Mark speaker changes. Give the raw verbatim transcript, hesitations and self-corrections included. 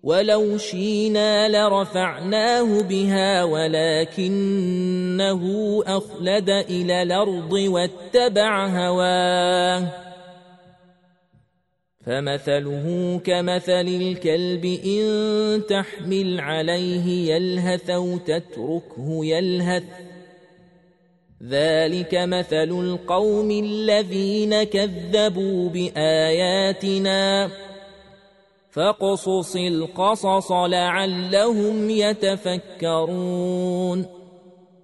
Speaker 1: ولو شئنا لرفعناه بها ولكنه أخلد إلى الأرض واتبع هواه فمثله كمثل الكلب إن تحمل عليه يلهث أو تتركه يلهث ذلك مثل القوم الذين كذبوا بآياتنا فاقصص القصص لعلهم يتفكرون